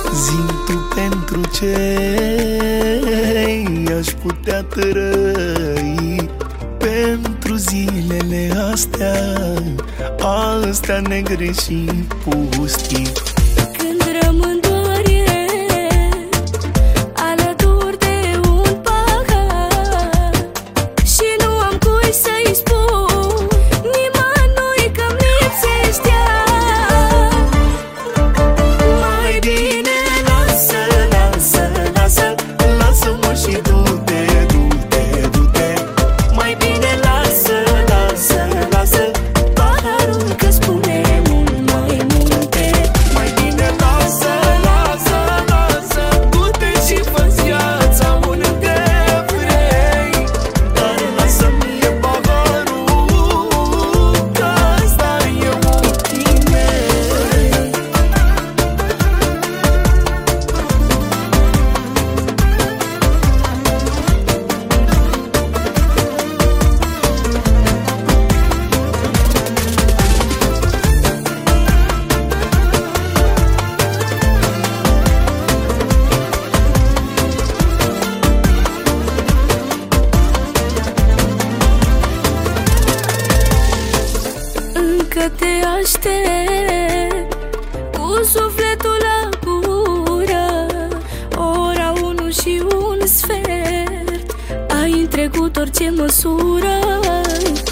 Zi-mi tu pentru ce aș putea trăi pentru zilele astea negre și pustii. Când rămân doar eu alături de un pahar și nu am cui să-i spun nimănui că-mi lipsești ea. Mai bine lasă-mă și du-te, du-te. Mai bine lasă paharul că spune mult mai multe. Mai bine lasă, du-te și fă-ți viața unde vrei. Dar lasă-mi paharul, că asta e ochii mei. Încă te aștept cu sufletul la gură. Ora 1 și un sfert, ai întrecut orice măsură.